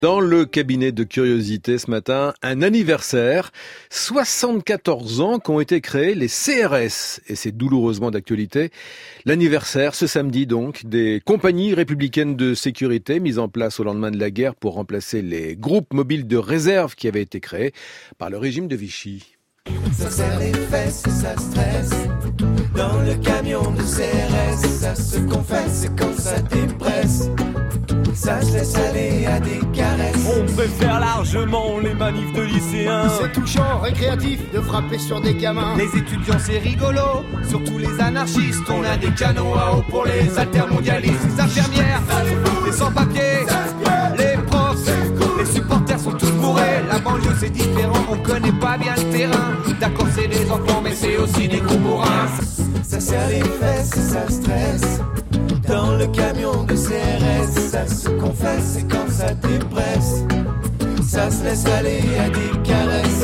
Dans le cabinet de curiosité ce matin, un anniversaire, 74 ans qu'ont été créés les CRS, et c'est douloureusement d'actualité. L'anniversaire, ce samedi donc, des compagnies républicaines de sécurité mises en place au lendemain de la guerre pour remplacer les groupes mobiles de réserve qui avaient été créés par le régime de Vichy. Ça serre les fesses, ça stresse. Dans le camion de CRS, ça se confesse quand ça dépresse. Ça se laisse aller à des caresses. On préfère largement les manifs de lycéens. C'est touchant, récréatif, de frapper sur des gamins. Les étudiants c'est rigolo, surtout les anarchistes. On a des canons à eau pour les altermondialistes. Les infirmières, les sans-papiers, les profs, les supporters sont tous bourrés. La banlieue c'est différent, on connaît pas bien le terrain. D'accord c'est des enfants mais c'est aussi des gros bourrins. Ça serre les fesses, ça stresse. Dans le camion de CRS, ça se confesse et quand ça dépresse, ça se laisse aller à des caresses.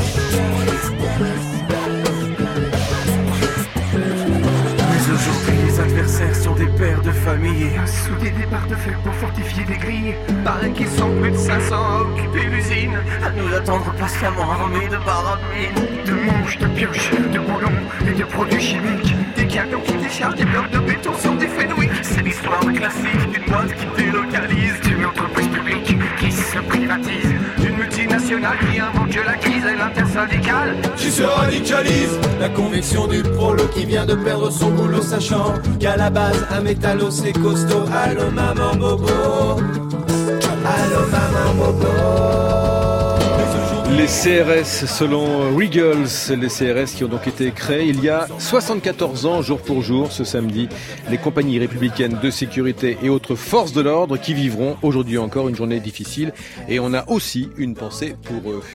Mais aujourd'hui les adversaires sont des pères de famille. Soudés des barres de fer pour fortifier des grilles. Paraît qu'ils sont plus de 500 à occuper l'usine, à nous attendre patiemment armés de barabines, de manches, de pioches, de boulons et de produits chimiques. Des camions qui déchargent des blocs de béton sur des Fenwick. C'est l'histoire classique d'une boîte qui délocalise, d'une entreprise publique qui se privatise, d'une multinationale qui invente la crise et l'intersyndicale Qui se radicalise. La conviction du prolo qui vient de perdre son boulot, sachant qu'à la base un métallo c'est costaud. Allô maman bobo, allô maman bobo. Les CRS, selon Regals, les CRS qui ont donc été créés il y a 74 ans, jour pour jour, ce samedi. Les compagnies républicaines de sécurité et autres forces de l'ordre qui vivront aujourd'hui encore une journée difficile. Et on a aussi une pensée pour eux.